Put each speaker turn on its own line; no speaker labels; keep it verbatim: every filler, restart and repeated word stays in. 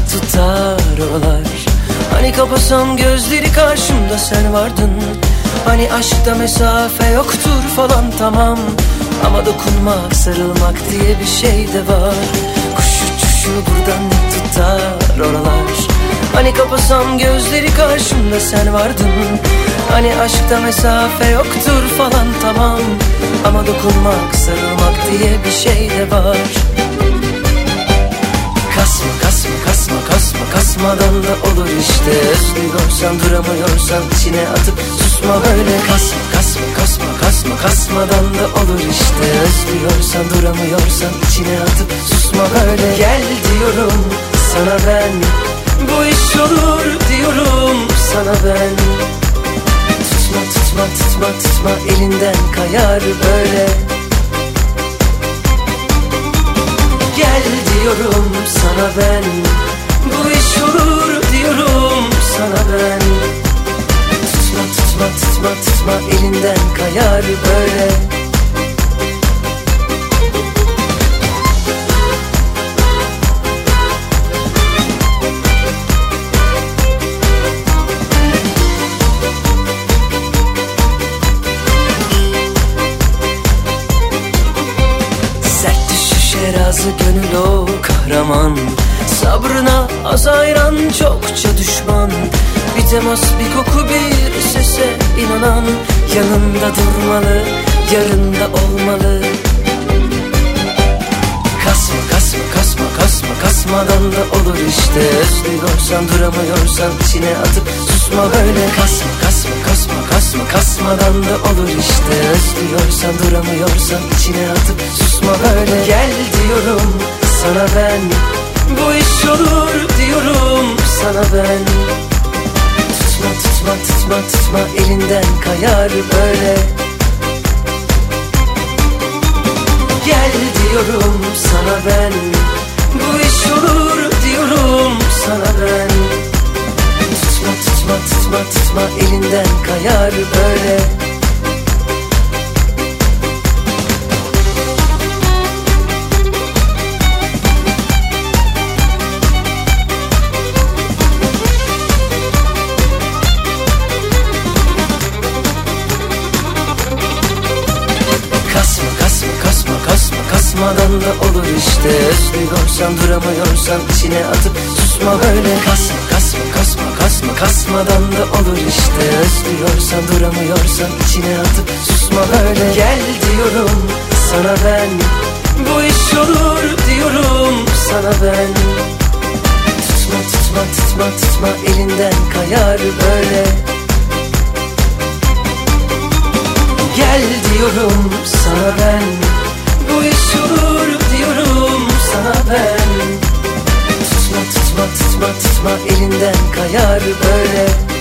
tutar oralar. Hani kapasam gözleri karşımda sen vardın. Hani aşkta mesafe yoktur falan, tamam. Ama dokunmak, sarılmak diye bir şey de var. Kuş uçuşu buradan ne tutar oralar. Hani kapasam gözleri karşımda sen vardın. Hani aşkta mesafe yoktur falan, tamam. Ama dokunmak, sarılmak diye bir şey de var. Kasma, kasma, kasma, kasma, kasmadan da olur işte. Özlüyorsan, duramıyorsan içine atıp susma böyle. Kasma, kasma, kasma, kasma, kasmadan da olur işte. Özlüyorsan, duramıyorsan içine atıp susma böyle. Gel diyorum sana ben, bu iş olur diyorum sana ben. Tutma, tutma, tutma, tutma, elinden kayar böyle. Gel diyorum sana ben, bu iş olur diyorum sana ben. Tutma, tutma, tutma, tutma, elinden kayar böyle. Razı gönül o kahraman, sabrına az ayıran çokça düşman. Bir temas, bir koku, bir sese inanan, yanında durmalı, yarında olmalı. Kasma, kasma, kasma, kasma, kasmadan da olur işte. Özlüyorsan, duramıyorsan içine atıp susma böyle. Kasma, kasma, kasma, kasma, kasmadan da olur işte. Özlüyorsan, duramıyorsan içine atıp susma böyle. Gel diyorum sana ben, bu iş olur diyorum sana ben. Tutma, tutma, tutma, tutma, elinden kayar böyle. Gel diyorum sana ben, bu iş olur diyorum sana ben. Tutma, tutma, tutma, tutma, elinden kayar böyle. Kasma, kasma, kasma, kasma, kasmadan da olur işte. Özlüyorsan, duramıyorsan içine atıp susma böyle. Kasma, kasma, kasma, kasma, kasmadan da olur işte. Özlüyorsan, duramıyorsan içine atıp susma böyle. Gel diyorum sana ben, bu iş olur diyorum sana ben. Tutma, tutma, tutma, tutma, elinden kayar böyle. Gel diyorum sana ben, bu iş olur diyorum sana ben. Tutma, tutma, tutma, tutma, elinden kayar böyle.